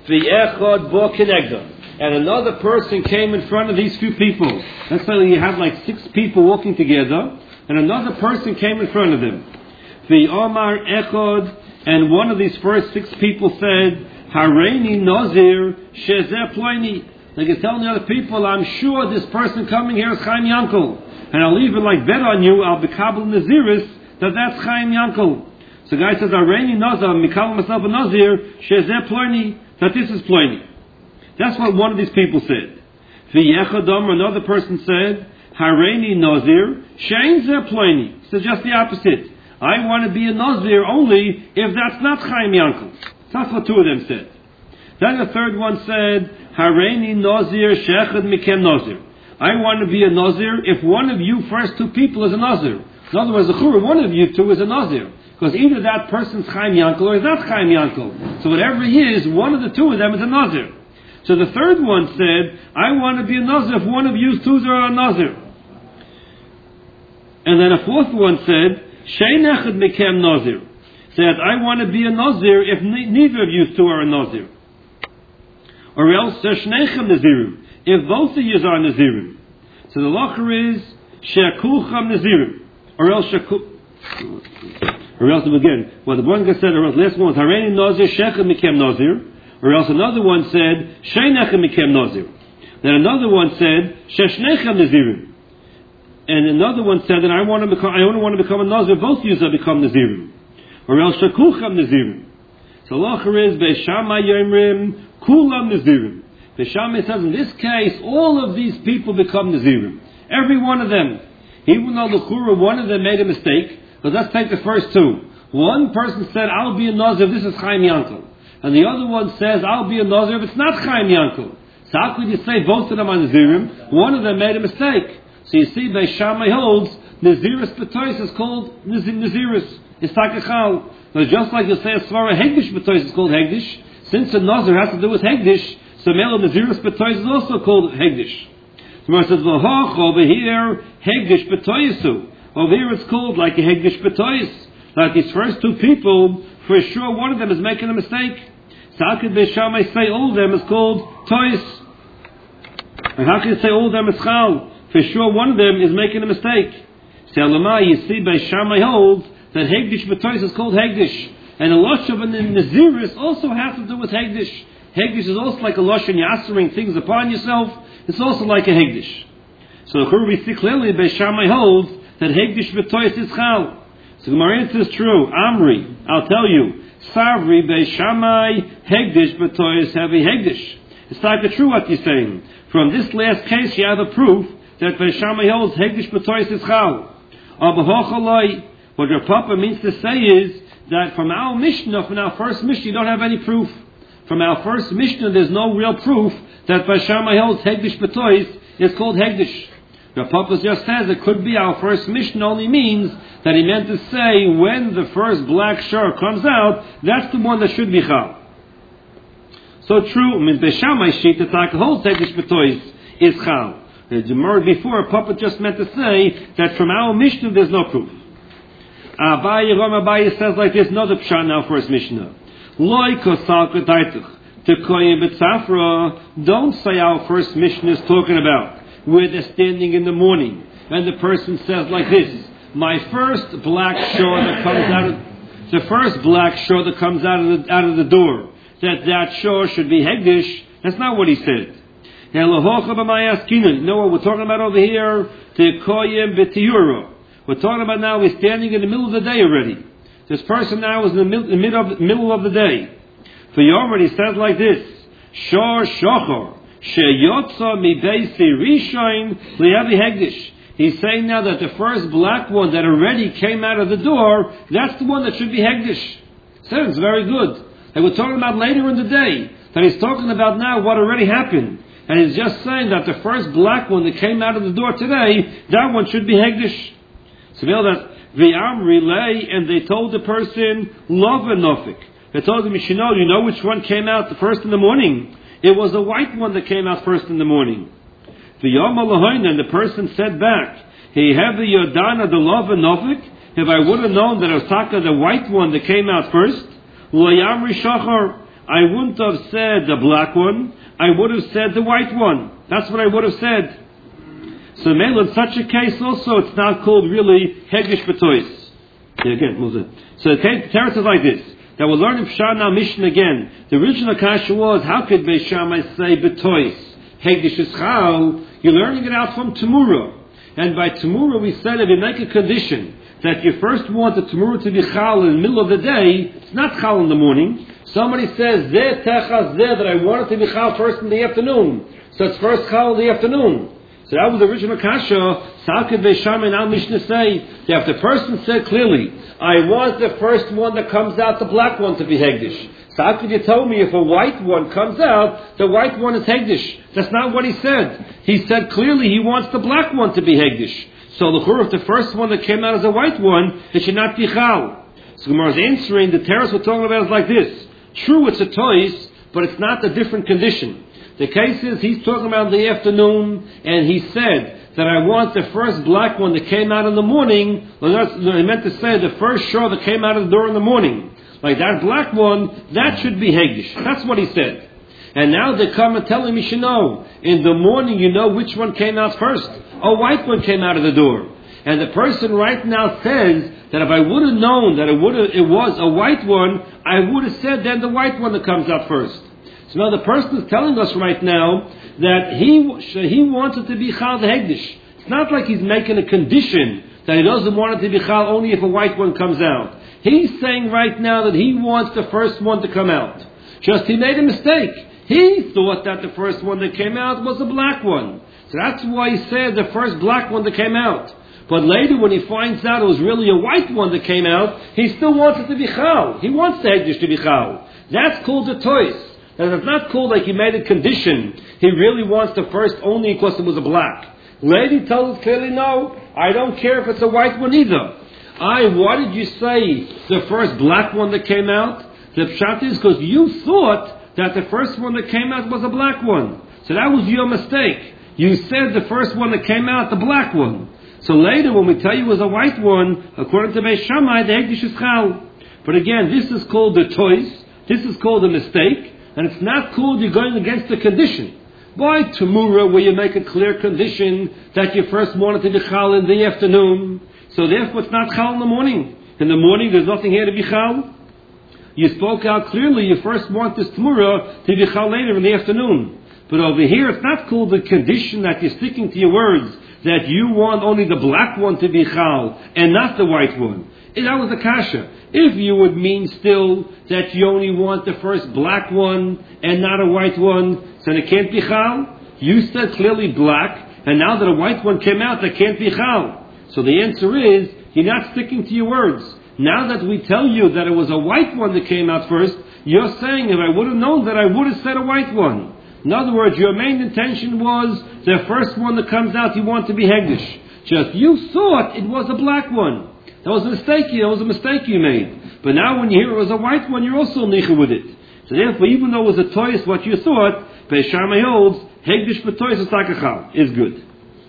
V'echad bo kenegda. And another person came in front of these few people. Let's say you have like 6 people walking together, and another person came in front of them. V'omar echad, and one of these first 6 people said, Hareini Nazir Shezeh Ploini. They can tell the other people, I'm sure this person coming here is Chaim Yankel. And I'll even like bet on you, I'll be Kabul Naziris, that's Chaim Yankel. So the guy says, Hareini Nazir, Mikal myself a Nazir, Shezeh Ploini, that this is Ploini. That's what one of these people said. V'yechadam, another person said, Hareini Nazir Shein Zeh Ploini. So just the opposite. I want to be a Nazir only if that's not Chaim Yankel. That's what 2 of them said. Then the third one said, Hareini Nazir Shechad Mikem Nazir. I want to be a Nazir if one of you first 2 people is a Nazir. In other words, the Chura, one of you 2 is a Nazir. Because either that person's Chaim Yankel or he's not Chaim Yankel. So whatever he is, one of the 2 of them is a Nazir. So the third one said, I want to be a Nazir if one of you 2 are a Nazir. And then a fourth one said, Shein Echad Mikem Nazir. Said, I want to be a Nazir if neither of you 2 are a Nazir. Or else, Shnechem Nazirim, if both of you are Nazirim. So the locher is, Shekulcham Nazirim. Or else, again, well, the one guy said, or else, last one was, Hareini Nazir, Shechem Mikem Nazir. Or else another one said, Sheinechem Mikem Nazir. Then another one said, Sheshnechem Nazirim. And another one said that I only want to become a Nazir, both of you have become Nazirim. Or else Shakucham Nazirim. So Locher is Beishamai Yomrim Kulam Nazirim. Beishamai says in this case all of these people become Nazirim. Every one of them. Even though the Chura, one of them made a mistake, but let's take the first 2. One person said, I'll be a Nazir, this is Chaim Yankel. And the other one says, I'll be a Nazir if it's not Chaim Yankel. So how could you say both of them are Nazirim? One of them made a mistake. So you see, Beishamai holds, Naziris B'tois is called Naziris. It's takachal. But just like you say a svara hegdish b'tois is called hegdish, since a nazir has to do with hegdish, so mele naziris b'tois is also called hegdish. So it says l'hoch over here hegdish b'toisu. Over here it's called like a hegdish b'tois. Like these first 2 people, for sure one of them is making a mistake. So how could Beishamai say all of them is called tois? And how can you say all of them is chal? For sure one of them is making a mistake. So Elamai, you see Beishamai holds that Hegdish B'tois is called Hegdish. And the Lashon in Naziris also has to do with Hegdish. Hegdish is also like a Lashon, you're answering things upon yourself. It's also like a Hegdish. So we see clearly Beishamai holds that Hegdish B'tois is Chal. So Gemara says true. Amri, I'll tell you. Savri Beishamai Hegdish B'tois heavy Hegdish. It's like the true what you're saying. From this last case you have a proof that Beishamai holds Hegdish B'tois is Chal. What your Papa means to say is that from our Mishnah, from our first Mishnah, you don't have any proof. From our first Mishnah, there's no real proof that Beishamai holds Hegdish B'tois is called Hegdish. Your Papa just says it could be our first Mishnah only means that he meant to say when the first black shore comes out, that's the one that should be Chal. So true, means Beishamai sheet that holds Hegdish B'tois is Chal. The Gemara before, Papa just meant to say that from our Mishnah there's no proof. Abaye says like this, another pshat in our first Mishnah. Loi kosal k'daituch. To koyin b'tzafra, don't say our first Mishnah is talking about where they're standing in the morning and the person says like this, my first black shore that comes out of the first black shore that comes out of the door, that shore should be Hegdish. That's not what he said. You know what we're talking about over here? We're talking about now we're standing in the middle of the day already. This person now is in the middle of the day. For you already says like this, Shor Shochor, Sheyotza mi beisi rishain liyavi hegdish. He's saying now that the first black one that already came out of the door, that's the one that should be hegdish. Sounds very good. And we're talking about later in the day, that he's talking about now what already happened. And he's just saying that the first black one that came out of the door today, that one should be hegdish. So we know that V'am relay, and they told the person, Love and Nofik. They told him, you know which one came out the first in the morning? It was the white one that came out first in the morning. V'yom alahoin, and the person said back, He have the Yodana, the Love and Nofik. If I would have known that it was Taka, the white one that came out first, L'yam Rishachar, I wouldn't have said the black one, I would have said the white one. That's what I would have said. So in such a case also, it's not called really Hegish B'tois. Again, so the Teretz is like this. That we'll learn in Pshat now Mishnah again. The original kasha was, how could Beis Shammai say B'tois? Hegish is Chal. You're learning it out from Temurah. And by Temurah we said if you make a condition that you first want the Temurah to be Chal in the middle of the day, it's not Chal in the morning. Somebody says, Zeh Techas Zeh, that I want it to be Chal first in the afternoon. So it's first Chal in the afternoon. So that was the original kasha. So how could Beis Shammai now Mishnah say that if the person said clearly, I want the first one that comes out, the black one, to be Hegdish. So how could you tell me if a white one comes out, the white one is Hegdish? That's not what he said. He said clearly he wants the black one to be Hegdish. So if the first one that came out is a white one, it should not be Chal. So Gemara is answering, the terrace we're talking about is like this. True, it's a toys, but it's not a different condition. The case is, he's talking about the afternoon, and he said that I want the first black one that came out in the morning. Well, he meant to say the first shore that came out of the door in the morning. Like that black one, that should be Hegish. That's what he said. And now they come and tell him, you should know. In the morning, you know which one came out first. A white one came out of the door. And the person right now says that if I would have known that it was a white one, I would have said then the white one that comes out first. So now the person is telling us right now that he wants it to be Chal the Hegdish. It's not like he's making a condition that he doesn't want it to be Chal only if a white one comes out. He's saying right now that he wants the first one to come out. Just he made a mistake. He thought that the first one that came out was a black one. So that's why he said the first black one that came out. But later when he finds out it was really a white one that came out, he still wants it to be Chal. He wants the Hegdish to be Chal. That's called a toys. And it's not called like he made a condition. He really wants the first only because it was a black. Lady tells us clearly, no, I don't care if it's a white one either. Why did you say the first black one that came out? The pshat is because you thought that the first one that came out was a black one. So that was your mistake. You said the first one that came out, the black one. So later when we tell you it was a white one, according to Beis Shammai, the Hegdish is Chal. But again, this is called the toys. This is called a mistake. And it's not called you're going against the condition. By Temurah, where you make a clear condition that you first want it to be Chal in the afternoon, so therefore it's not Chal in the morning. In the morning, there's nothing here to be Chal. You spoke out clearly, you first want this Temurah to be Chal later in the afternoon. But over here, it's not called the condition that you're sticking to your words, that you want only the black one to be Chal and not the white one. And that was the kasha. If you would mean still that you only want the first black one and not a white one, so it can't be Chal. You said clearly black, and now that a white one came out, that can't be Chal. So the answer is, you're not sticking to your words. Now that we tell you that it was a white one that came out first, you're saying, if I would have known that, I would have said a white one. In other words, your main intention was the first one that comes out, you want to be Hegdish. Just you thought it was a black one. That was a mistake you made. But now when you hear it was a white one, you're also nicha with it. So therefore, even though it was a toys what you thought, Beis Shammai holds, Hegdish b'toys is like a Chal, is good.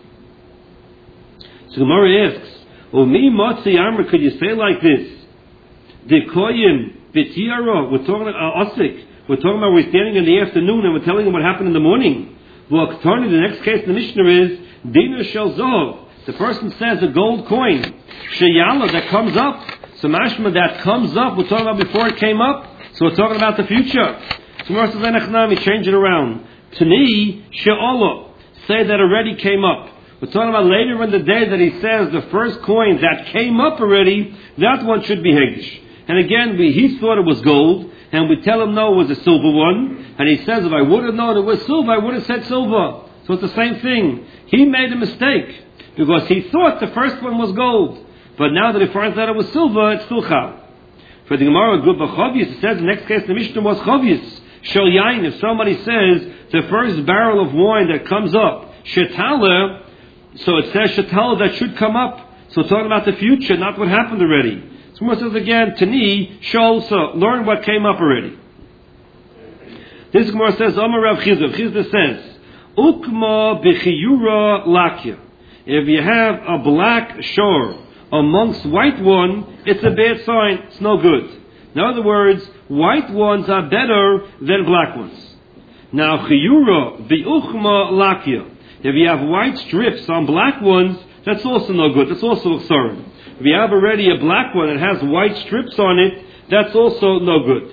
So Gemara asks, Mi Motzi Amr, could you say like this? The Koyim B'tiara, we're talking about Osik, we're talking about we're standing in the afternoon and we're telling them what happened in the morning. Well, the next case in the Mishnah is, Dina Shel Zov. The person says a gold coin, Sheyala, that comes up. So mashma, that comes up, we're talking about before it came up. So we're talking about the future. So Gemara says, change it around. Tani She'ala, say that already came up. We're talking about later in the day that he says the first coin that came up already, that one should be Hegdish. And again, he thought it was gold, and we tell him no, it was a silver one. And he says, if I would have known it was silver, I would have said silver. So it's the same thing. He made a mistake, because he thought the first one was gold. But now that he finds out it was silver, it's still Chal. For the Gemara, good b'chavius, it says the next case in the Mishnah was chavius. Shel yain, if somebody says the first barrel of wine that comes up, shetala, so it says shetala that should come up. So talking about the future, not what happened already. So Gemara says again, Tani, Sholsa, learn what came up already. This Gemara says, Amar Rav Chizda. Chizda says, Ukma b'chiyura lakya. If you have a black shore amongst white one, it's a bad sign. It's no good. In other words, white ones are better than black ones. Now, chiyura bi'uchma lakia. If you have white strips on black ones, that's also no good. That's also a sorry. If you have already a black one that has white strips on it, that's also no good.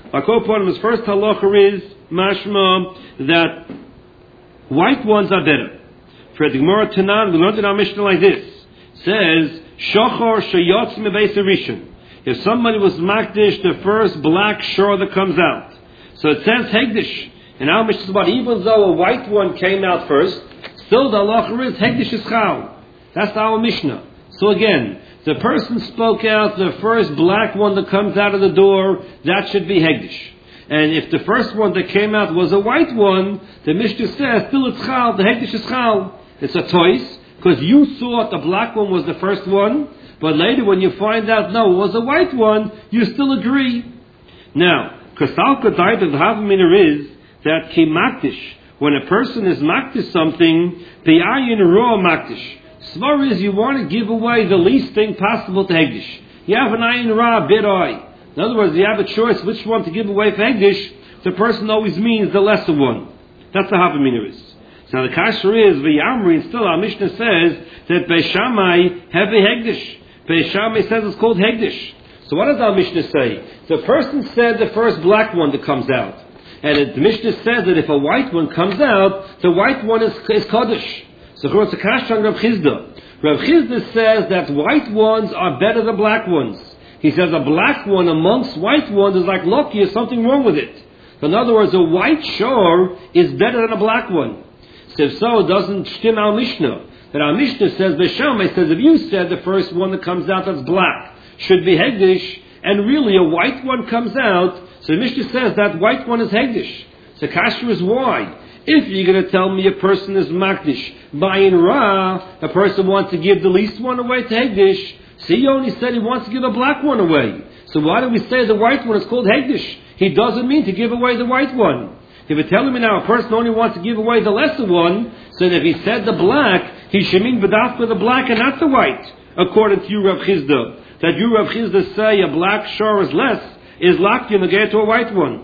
His first halacha is mashma that white ones are better. For the Gemara Tanan, we learned in our Mishnah like this. It says, Shachar sheyotz mebeis rishon. If somebody was makdish the first black shore that comes out. So it says hegdish. And our Mishnah is about even though a white one came out first, still the halacha is hegdish is chal. That's our Mishnah. So again, the person spoke out the first black one that comes out of the door, that should be hegdish. And if the first one that came out was a white one, the Mishnah says, still it's chal, the hegdish is chal. It's a tois, because you thought the black one was the first one, but later when you find out, no, it was a white one, you still agree. Now, Kasalka died of the Havamina is that ki makdish, when a person is makdish something, the ayin raw makdish. Svar is you want to give away the least thing possible to hegdish. You have an ayin ra bid eye. In other words, you have a choice which one to give away for hegdish. The person always means the lesser one. That's the Havamina is. So the kasher is v'yamri, and still our Mishnah says that Beishamai have a hegdish. Beishamai says it's called hegdish. So what does our Mishnah say? The person said the first black one that comes out, and the Mishnah says that if a white one comes out, the white one is kaddish. So it's a kasher on Rav Chizda. Rav Chizda says that white ones are better than black ones. He says a black one amongst white ones is like lucky, there's something wrong with it. In other words, a white shore is better than a black one. So if so, it doesn't stim our Mishnah. That our Mishnah says, Beishamai says, if you said the first one that comes out that's black should be hegdish, and really a white one comes out, so the Mishnah says that white one is hegdish. So kasher is wide. If you're going to tell me a person is makdish, bayin ra, a person wants to give the least one away to hegdish, so he only said he wants to give a black one away. So why do we say the white one is called hegdish? He doesn't mean to give away the white one. If you're telling me now a person only wants to give away the lesser one, so if he said the black, he should mean b'dafka the black and not the white, according to you, Rav Chizda. That you, Rav Chizda, say a black shore is less, is locked in again to a white one.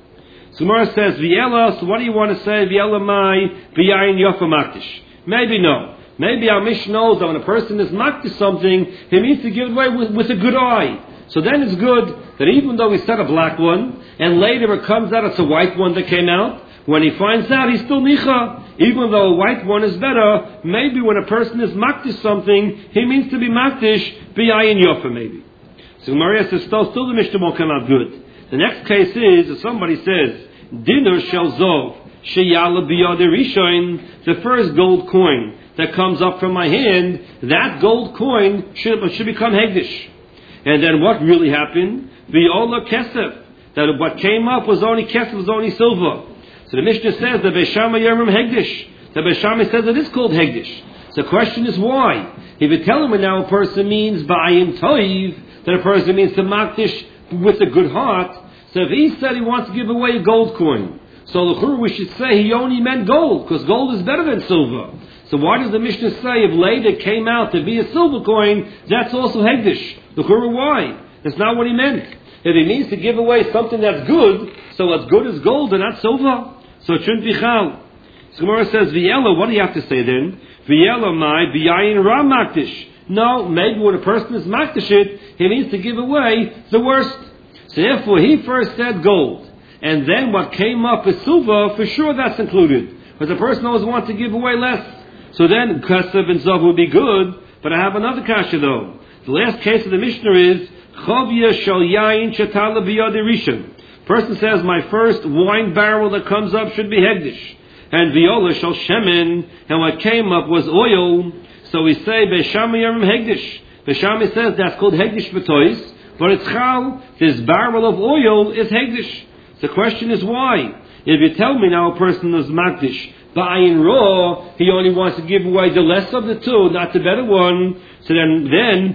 So Gemara says, V'yela, so what do you want to say? V'yela mai, v'yayin yofa makdish. Maybe no. Maybe our Mishnah knows that when a person is makdish something, he needs to give it away with a good eye. So then it's good that even though he said a black one, and later it comes out it's a white one that came out, when he finds out he's still nicha. Even though a white one is better, maybe when a person is makdish something, he means to be makdish, b'yayin yofa maybe. So Maria says, still the Mishnah won't come out good. The next case is, if somebody says, Dinner shel zov, sheyala biyad rishon, the first gold coin that comes up from my hand, that gold coin should become hegdish. And then what really happened? V'ola kesef, that what came up was only kesef, was only silver. So the Mishnah says that Beishamai Yermim hegdish. The Beishamai says it is called hegdish. So the question is why? If you tell him now a person means ba'ayim toiv, that a person means to makdish with a good heart. So if he said he wants to give away a gold coin, so l'chura we should say he only meant gold, because gold is better than silver. So why does the Mishnah say if later came out to be a silver coin, that's also hegdish? L'chura why? That's not what he meant. If he means to give away something that's good, so what's good is gold and not silver, so it shouldn't be chal. So Gemara says, V'yela, what do you have to say then? V'yela mai b'yayin ra makdish. No, maybe when a person is makdish it, he needs to give away the worst. So therefore, he first said gold, and then what came up is silver, for sure that's included. But the person always wants to give away less. So then, Kasav and Zav would be good, but I have another kasha though. The last case of the Mishnah is, Chavya shal yayin shetala biyad rishon. Person says, my first wine barrel that comes up should be hegdish. And viola shal shemen, and what came up was oil. So we say, Beishamai Yermim hegdish. Beishamai says that's called hegdish b'tois. But it's chal, this barrel of oil is hegdish. The question is why? If you tell me now a person is makdish, ba'ayin raw, he only wants to give away the less of the two, not the better one. So then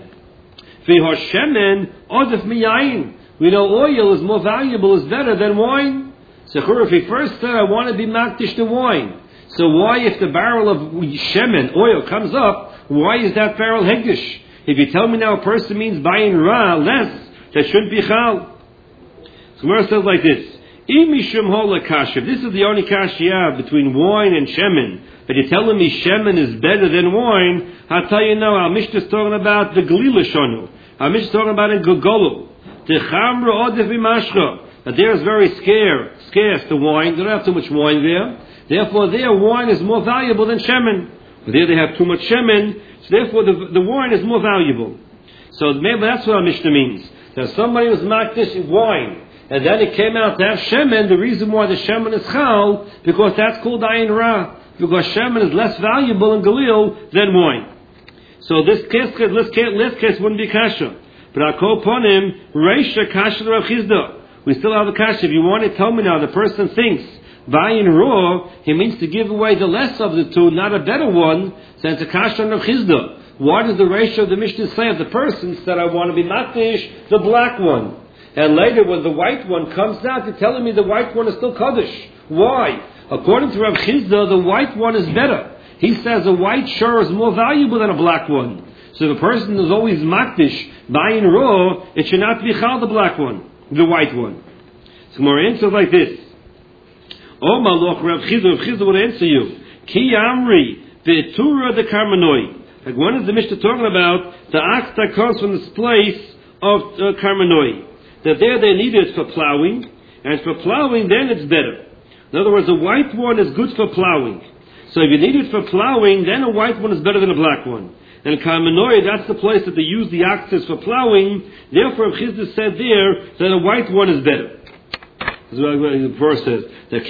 v'hoshemen odef miyayin. We know oil is more valuable, is better than wine. So if he first said, I want to be makdish the wine, so why if the barrel of shemen, oil, comes up, why is that barrel hegdish? If you tell me now a person means buying ra, less, that shouldn't be chal. So Gemara says like this. This is the only kasha you have between wine and shemen. But you're telling me shemen is better than wine. I'll tell you now, our Mishnah is talking about the Galila Shonu. Our Mishnah is talking about in Gogolu. The Chamra Odef B'Mashcha. But there is very scarce the wine. They don't have too much wine there. Therefore, their wine is more valuable than shemen. But there they have too much shemen. So therefore, the wine is more valuable. So maybe that's what our Mishnah means. That somebody was makdish wine. And then it came out to have shemen. The reason why the shemen is chal, because that's called ayin ra. Because shemen is less valuable in Galil than wine. So this case wouldn't be kasha. But I'll call upon him, Reisha kasha Rav Chizda. We still have a kasha. If you want to tell me now, the person thinks, ayin ra, he means to give away the less of the two, not a better one, so it's a kasha Rav Chizda. Why does the ratio of the Mishnah say if the person said, I want to be makdish, the black one? And later when the white one comes out, you're telling me the white one is still Kaddish. Why? According to Rav Chizda, the white one is better. He says a white sure is more valuable than a black one. So the person is always makdish, ayin ra, it should not be chal the black one, the white one. So more answers like this. Oh maloch, Rav Chizda would answer you. Ki amri, be'tura de karmenoi. Like when is the Mishnah talking about the ox that comes from this place of karmenoi? That there they need it for plowing, and for plowing then it's better. In other words, a white one is good for plowing. So if you need it for plowing, then a white one is better than a black one. And Karmenoi, that's the place that they use the oxes for plowing. Therefore, Chizda said there that a white one is better. This is what the verse says.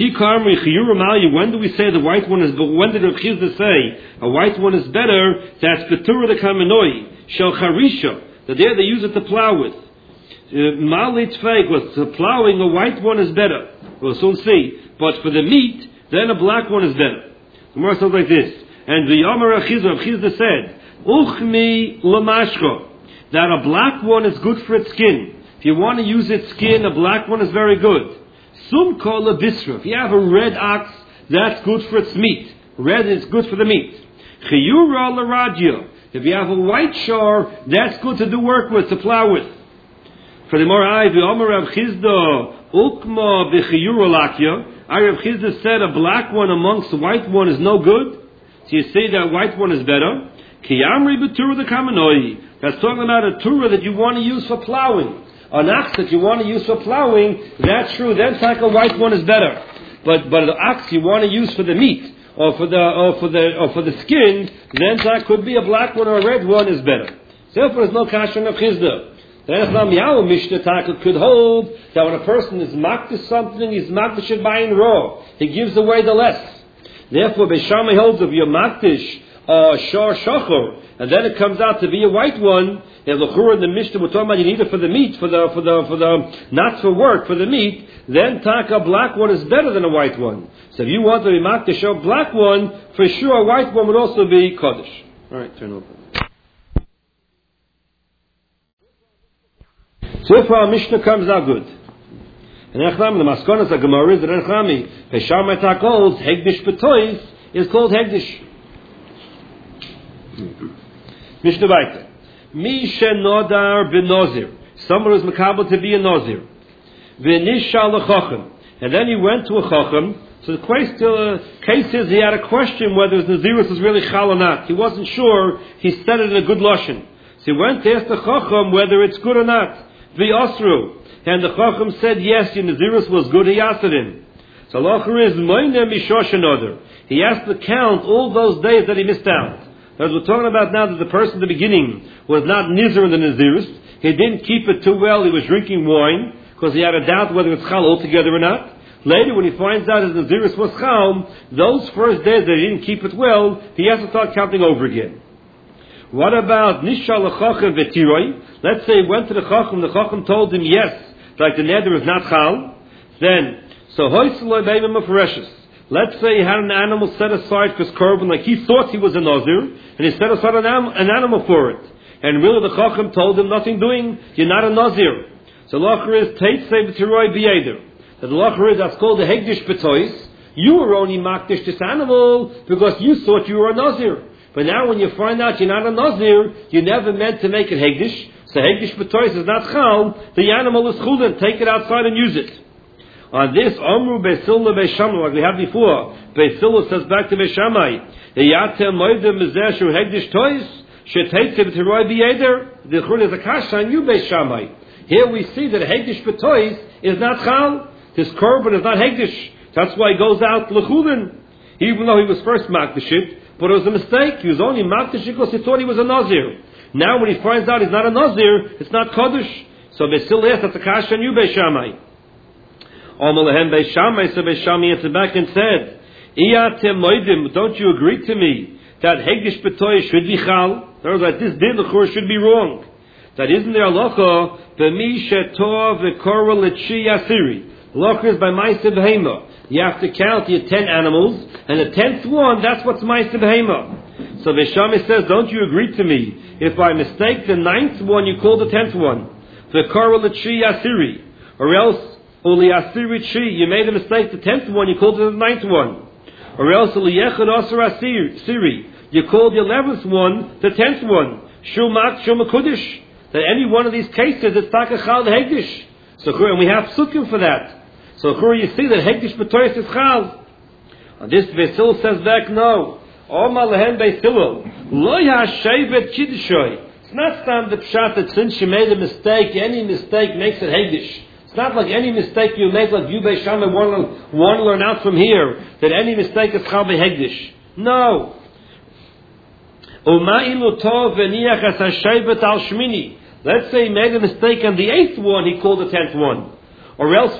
When do we say the white one is better? When did Chizda say a white one is better? That's Betura the Karmenoi, Shel Charisha. That there they use it to plow with. Malit fake was plowing, a white one is better. We'll soon see. But for the meat, then a black one is better. The Gemara says like this. And the Yomar Chizda said, Uchmi lamashko, that a black one is good for its skin. If you want to use its skin, a black one is very good. Sum kol bisra. If you have a red ox, that's good for its meat. Red is good for the meat. Chiyura l'radio. If you have a white shore, that's good to do work with, to plow with. For the Morai, the Omer Rav Chizda, Ukma b'chiyura lakya. Rav Chizda said a black one amongst the white one is no good. So you say that white one is better. Kiyamri b'tura the Karmenoi. That's talking about a tura that you want to use for plowing. An ox that you want to use for plowing, that's true. Then like a white one is better. But the ox you want to use for the meat or for the skin, then that could be a black one or a red one is better. Therefore, there's no kasha of Chizda. The Echlam Yahu Mishnah Taka could hold that when a person is makdish something, he's makdish it ayin ra. He gives away the less. Therefore, Beishamai holds if you're makdish shor shachor, and then it comes out to be a white one. And l'chura in the Mishnah we're talking about you need it for the meat, for the not for work, for the meat. Then taka black one is better than a white one. So if you want to be makdish a black one, for sure a white one would also be kaddish. All right, turn over. So if our Mishnah comes out good. And Echlam, the Maskonas, the Gemara is that Echlami, Peshar Metak holds, Hegdish B'tois is called Hegdish. Mishnah Baita. Misha Nodar B'Nozir. Someone who's makabel to be a Nozir. V'nishal L'chochem. And then he went to a Chochem. So the case is he had a question whether his Nazirus was really Chal or not. He wasn't sure. He said it in a good Lashon. So he went to ask the Chochem whether it's good or not. V'Osru. And the Chacham said, yes, your Nazirus was good. He asked him. So Locher is Moine Mishoshanodar. He has to count all those days that he missed out. As we're talking about now that the person at the beginning was not Nizir in the Nazirus. He didn't keep it too well. He was drinking wine because he had a doubt whether it's Chal altogether or not. Later, when he finds out his Nazirus was Chal, those first days that he didn't keep it well, he has to start counting over again. What about Nishal L'chochem V'tiroi? Let's say he went to the Chacham told him, yes, like the neder is not chal, then, so hoiseloi beimim afereshes. Let's say he had an animal set aside for his korban, like he thought he was a nazir, and he set aside an animal for it. And really the chacham told him, nothing doing, you're not a nazir. So lacher is teit say b'tiroi b'yeder. The lacher is, that's called the hegdish b'tois. You were only makdish this animal because you thought you were a nazir. But now when you find out you're not a nazir, you never meant to make it hegdish. So Hegdish B'tois is not Chal, the animal is Chulin, take it outside and use it. On this, Omru Beisilla Beishamai, like we had before, Beisilla says back to Beishamai, Yatem Moedim Mizeshu Hegdish Tois, Sheteitziv Teroi B'Yeder, the Chul is a Kasha on you Beishamai. Here we see that Hegdish B'tois is not Chal, his korban is not Hegdish. That's why he goes out L'chulin, even though he was first Makdashit, but it was a mistake. He was only Makdashit because he thought he was a Nazir. Now when he finds out he's not a Nazir, it's not Kodesh. So Beisilla asked, that's a Kasha on you Beishamai. Omalahem Beishamai, so Beishamai answered back and said, Iyatem Moedim, don't you agree to me that Hegdish B'tois should be Chal? In other words, that this din l'chur should be wrong. That isn't there halacha, B'mi Shetov V'Korah L'Tshi Asiri. Halacha is by Ma'aseh Behema. You have to count your 10 animals, and the 10th one, that's what's Ma'aseh Behema. So Beishamai says, don't you agree to me if by mistake the 9th one you call the 10th one V'Korah L'Tshi Asiri, or else Uli Asiri Chi, you made a mistake, the 10th one, you called it the 9th one. Or else Uli Yechad Asir Asiri, you called the 11th one, the 10th one. Shumak Shumakudish. That any one of these cases, it's Takachal the Hegdish. So, and we have Sukkim for that. So, you see that Hegdish B'tois is Chal. And this Beisil says back, no. Omar Lehen Beisilo. Lo Yashevet Kiddushoy. It's not stand the pshat that since she made a mistake, any mistake makes it Hegdish. It's not like any mistake you make, like you Beishamai want to learn out from here, that any mistake is Chal Hegdish. No. Let's say he made a mistake on the 8th one, he called the 10th one. Or else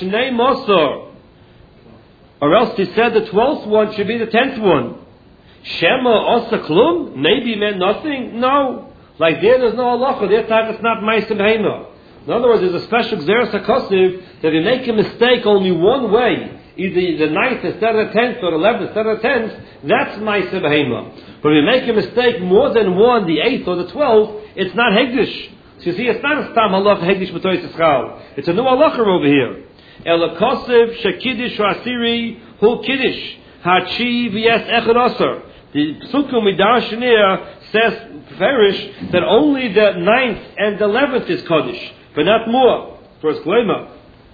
or else he said the 12th one should be the 10th one. Shema Osa Klum? Maybe he meant nothing? No. Like there's no halacha. Their time it's not Ma'aseh Behema. In other words, there's a special Gzeres HaKosiv that if you make a mistake only one way, either the 9th instead of the 10th or the 11th instead of the 10th, that's Ma'aseh Behema. But if you make a mistake more than one, the 8th or the 12th, it's not Hegdish. So you see, it's not a Stam Halacha Hegdish B'tois Yischal. It's a new halacha over here. El HaKosiv Shekiddish Asiri Hu Kiddish Hachi V'Yes Echad Asar. The Psukim Midarshanir says, Farish, that only the 9th and the 11th is Kaddish, but not more. First Glema.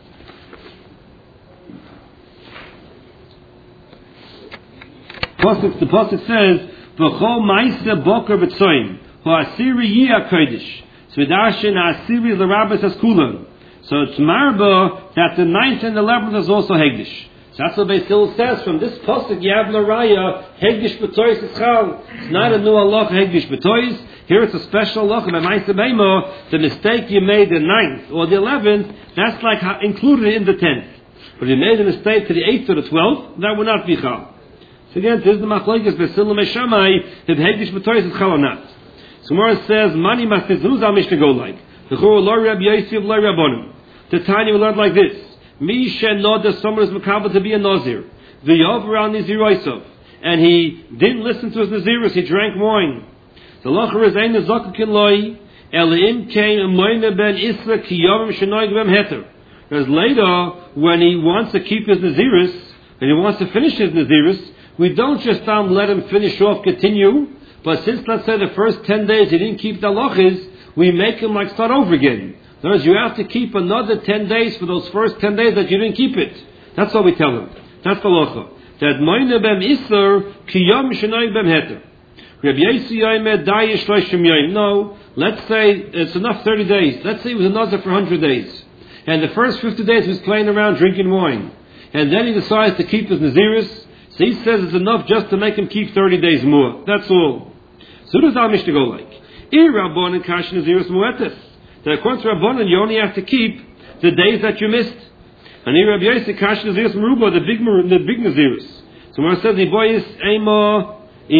The Pasuk says, V'chol Ma'aseh Boker B'tzoyim, Ha'asiri Yiyah Kodesh. So Vidarshan Ha'asiri L'Rabbis Askulan. So it's Marba that the 9th and the 11th is also Hegdish. So that's what Beisil says. From this Pasuk, you have L'Raya, Hegdish B'tois is Chal. It's not a new halacha Hegdish B'tois. Here it's a special halacha by Ma'aseh Behema. The mistake you made the 9th or the 11th, that's like included in the 10th. But if you made a mistake to the 8th or the 12th, that would not be Chal. So again, this is the machlokes Beisil and Beishamai, if Hegdish B'tois is Chal or not. So Gemara says, Mani Masnizuz al Mishnah go like. The Chor Lo Reb Yosef Lo Rabbanim. The Tanya will learn like this. Mi Shenoda, someone is makabel to be a Nazir. V'yov around Nazir Yosef. And he didn't listen to his Nazirus, he drank wine. The Locher is Ein Nezokakin Loi, Elim came Moime ben Isra ki Yovim Shenoig bem Heter. Because later, when he wants to keep his Nazirus, and he wants to finish his Nazirus, we don't just let him finish off, continue, but since, let's say, the first 10 days he didn't keep the halachas, we make him like start over again. In other words, you have to keep another 10 days for those first 10 days that you didn't keep it. That's what we tell him. That's the halacha. That moine bem iser ki yom shenoig bem heter. Rabbi Yossi yomer dayish loishim yoim. No, let's say it's enough 30 days. Let's say he was a nazir for 100 days. And the first 50 days he was playing around drinking wine. And then he decides to keep his nazirus. So he says it's enough just to make him keep 30 days more. That's all. So does our Mishnah go like? Rabbanan kash nazirus muetes. That according to Rabbanan, you only have to keep the days that you missed. And here Rabbi Yosef kash nazirus meruba, the big nazirus. So when it says iboyis ema,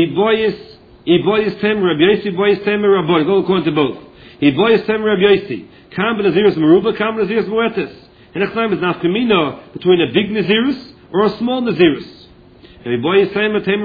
iboyis tem, Rabbi Yosef iboyis tem Rabbanan. Go according to both. Iboyis tem Rabbi Yosef. Kam nazirus meruba, kam nazirus muetes. And next time is nafkamina between a big nazirus or a small nazirus. And from the time when he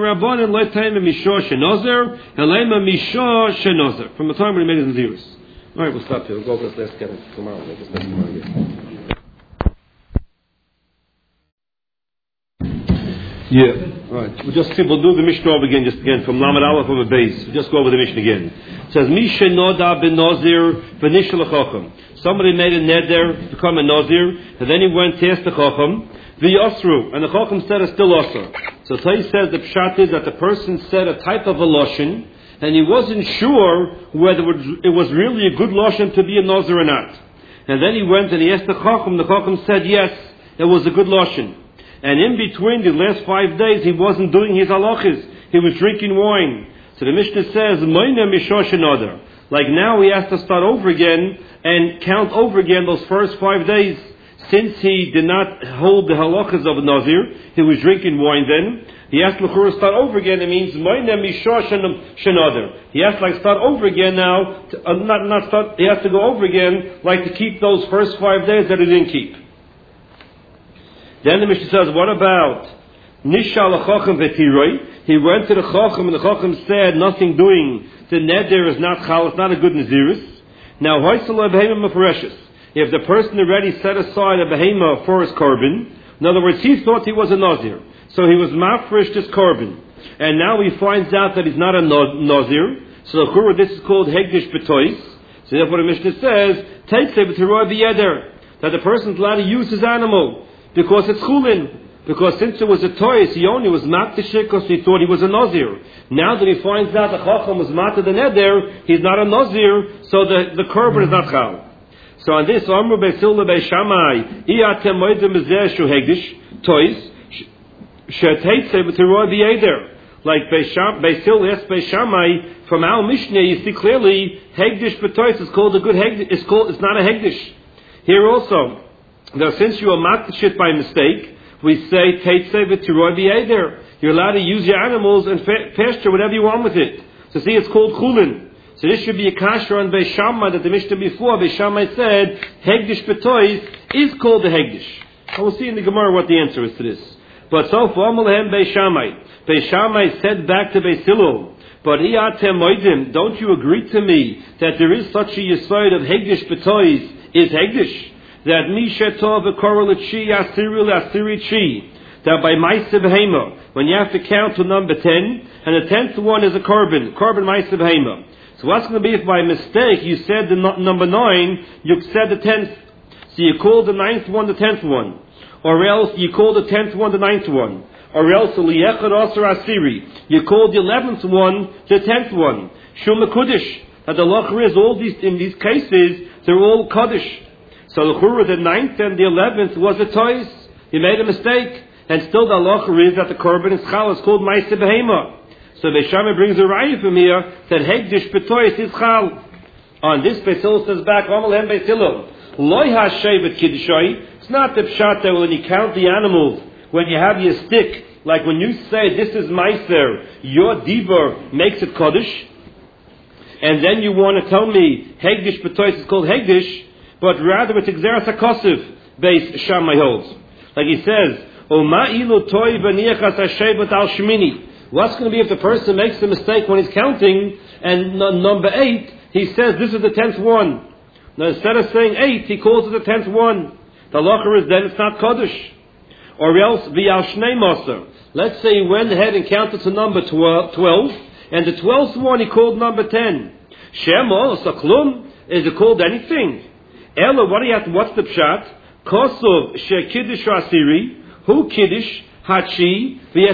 made his Nazirus. Alright, we'll stop here. We'll go over this last category tomorrow. Make this next tomorrow again. Yeah. Right. We'll do the Mishnah over again, just again, from Lamed Aleph of a base. We'll just go over the Mishnah again. It says, Misha Noda ben Nazir v'nishal Chacham. Somebody made a neder to become a Nazir, and then he went to ask the Chacham, v'yosru, and the Chacham said it's still osr. So Tai says the pshat is that the person said a type of a lashon, and he wasn't sure whether it was really a good lashon to be a Nazir or not. And then he went and he asked the Chacham said yes, it was a good lashon. And in between the last 5 days, he wasn't doing his halachas. He was drinking wine. So the Mishnah says, like now he has to start over again and count over again those first 5 days. Since he did not hold the halachas of a Nazir, he was drinking wine then. He has to start over again. It means, he has to start over again now. He has to go over again, like to keep those first 5 days that he didn't keep. Then the Mishnah says, what about Nishal Chacham v'tiroi? He went to the Chacham and the Chacham said, nothing doing. The neder is not chal, it's not a good naziris. Now, hoysala behema mefareshus. If the person already set aside a behema for his korban, in other words, he thought he was a nazir, so he was mafresh this korban, and now he finds out that he's not a nazir. So this is called hegdish betois. So therefore, the Mishnah says, take b'tiroi b'yeder, that the person's allowed to use his animal. Because it's chulin. Because since it was a toys, he only was makdishik because he thought he was a nazir. Now that he finds out the chacham was mated the neder, he's not a nazir, so the korban is not chal. So on this, Amru Beisil Beishamai, Iatem Moedim Bezeh Shu Hegdish Toys Sheteitze B'Tiroi B'Yeder. Like Beisil asked Beishamai from our Mishnah, you see clearly Hegdish B'Toys is called a good Hegdish. It's not a Hegdish. Here also. Now, since you are makdishit by mistake, we say Teitzei v'tiroi b'yeder. You're allowed to use your animals and pasture whatever you want with it. So see, it's called chulin. So this should be a kasher on Beis Shammai that the Mishnah before Beis Shammai said Hegdish b'tois is called the Hegdish. And we'll see in the Gemara what the answer is to this. But so for Amalehem Beis Shammai, Beis Shammai said back to Beis Hillel, but Iatem Moedim, don't you agree to me that there is such a yesod of Hegdish b'tois is Hegdish? That Mishetov v'korolachi asiril asirichi, that by Ma'aseh Behema, when you have to count to number 10, and the 10th one is a korban Ma'aseh Behema. So what's going to be if by mistake you said the number 9, you said the 10th, so you called the 9th one the 10th one, or else you called the 10th one the 9th one, or else liyechad asar asiri, you called the 11th one the 10th one. Shum Kudish, that the lacher is all these in these cases they're all kaddish. So the 9th and the 11th was a toys. He made a mistake. And still the halacha is that the korban is chal. It's called Ma'aseh Behema. So Beis Shammai brings a raya from here that hegdish b'tois is chal. On this, Beis Hillel says back, Amalhem Beis Hillel, Loi hashevet kiddushay. It's not the pshat that when you count the animals, when you have your stick, like when you say this is Meiser, your diver makes it Kodesh, and then you want to tell me hegdish b'tois is called hegdish, but rather it's Xeras HaKosiv, Beis Shammai holds. Like he says, O ma'ilu toy v'niachas hashevet al shmini. What's going to be if the person makes a mistake when he's counting, and number 8, he says this is the 10th one. Now instead of saying 8, he calls it the 10th one. The halacha is then it's not Kodesh. Or else, v'al shnei maser. Let's say he went ahead and counted to number 12, and the 12th one he called number 10. Shema, saklum, is it called anything? Ella, what's the pshat? Kosov she kiddush asiri, who kiddush hachi